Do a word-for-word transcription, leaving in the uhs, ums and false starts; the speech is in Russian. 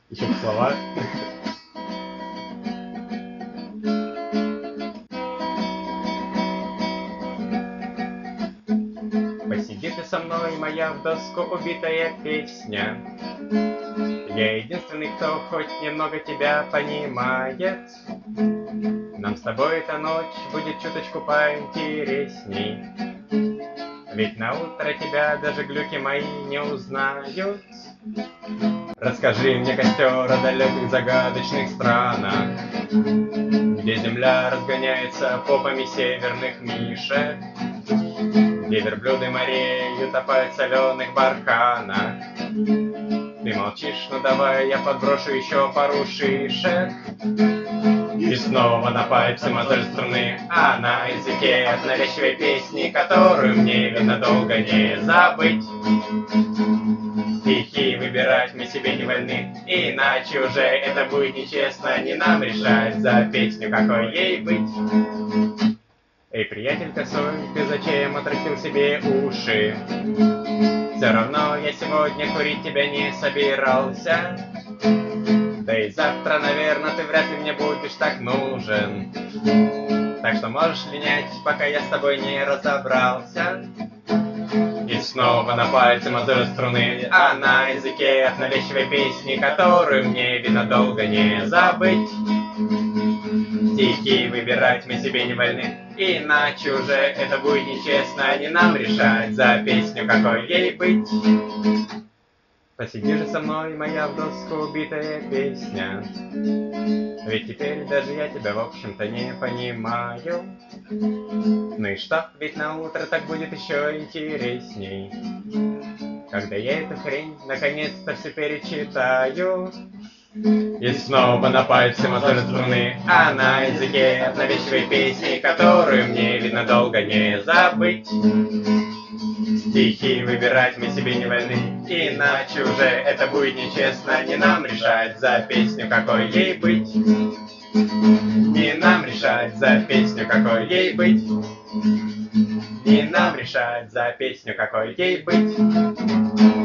Еще слова. Посиди ты со мной, моя в доску убитая песня. Я единственный, кто хоть немного тебя понимает. Нам с тобой эта ночь будет чуточку поинтересней. Ведь на утро тебя даже глюки мои не узнают. Расскажи мне, костер, о далеких загадочных странах, где земля разгоняется попами северных мишек, где верблюды морей утопают в соленых барханах. Ты молчишь, ну давай я подброшу еще пару шишек. И снова на пальце мозоль струны, а на языке от навязчивой песни, которую мне, видно, долго не забыть. Стихи выбирать мы себе не вольны, иначе уже это будет нечестно. Не нам решать за песню, какой ей быть. Эй, приятель косой, ты зачем отрастил себе уши? Все равно я сегодня курить тебя не собирался. Да и завтра, наверное, ты вряд ли мне будешь так нужен. Так что можешь линять, пока я с тобой не разобрался. И снова на пальце мозоль струны, а на языке от навязчивой песни, которую мне, видно, долго не забыть. Стихи выбирать мы себе не вольны, иначе уже это будет нечестно. Не нам решать за песню, какой ей быть. Посиди же со мной, моя в доску убитая песня. Ведь теперь даже я тебя, в общем-то, не понимаю. Ну и что, ведь на утро так будет еще интересней, когда я эту хрень наконец-то все перечитаю. И снова на пальце мозоль струны, а на языке от навязчивой песни, которую мне, видно, долго не забыть. Стихи выбирать мы себе не вольны, иначе уже это будет нечестно. Не нам решать за песню, какой ей быть. Не нам решать за песню, какой ей быть. Не нам решать за песню, какой ей быть.